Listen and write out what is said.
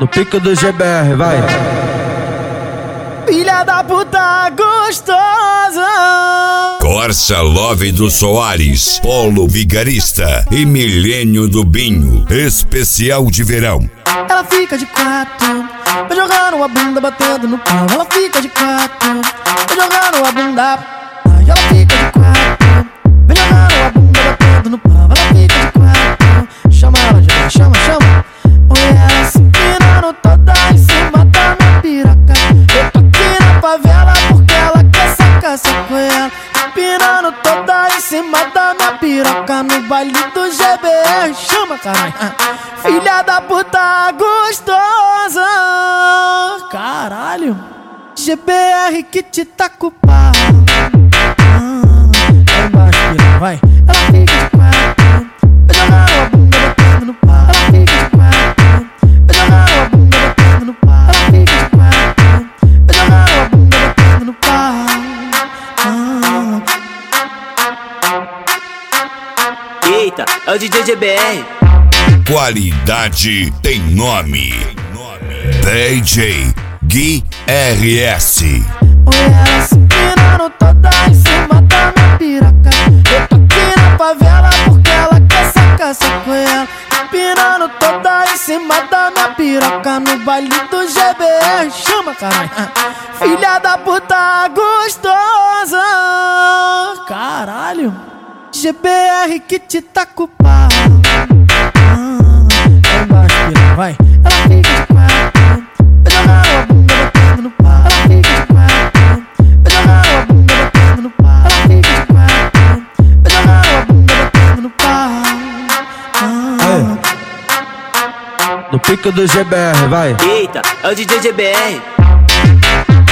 No pico do GBR, vai. Filha da puta gostosa. Corsa Love do Soares, Polo Vigarista e Milênio do Binho, especial de verão. Ela fica de quatro, vai jogando a bunda batendo no pau. Ela fica de quatro, vai jogando a bunda. Aí ela fica de quatro, vai jogando a bunda batendo no pau. Ela fica de quatro, chama ela já, chama, chama. Olha ela se empinando toda em cima da minha piroca. Eu tô aqui na favela porque ela quer sacar ela. Empinando toda em cima da minha piroca no baile do GBR. Chama, caralho. Filha da puta gostosa. Caralho. GBR que te tá com o pau. Vai embaixo, piranha, vai. Ela fica de quatro, vai jogando a bunda batendo no pau. Ela fica de quatro, vai jogando a bunda batendo no pau. Ela fica de quatro, vai jogando a bunda batendo no pau. Eita, é o DJ GBR. Qualidade tem nome. DJ Gui RS. Olha ela se empinando toda em cima da minha piroca. Eu tô aqui na favela porque ela quer sacar ela. Empinando toda em cima da minha piroca no baile do GBR. Chama, caralho. Filha da puta gostosa. Caralho. GBR que te tá com o pau. Vai embaixo, piranha, vai. Ela fica de quatro, vai jogando a bunda batendo no pau. Ela fica de quatro, vai jogando a bunda batendo no pau. Ela fica de quatro, vai jogando a bunda batendo no pau. No pico do GBR, vai. Eita, é o DJ GBR.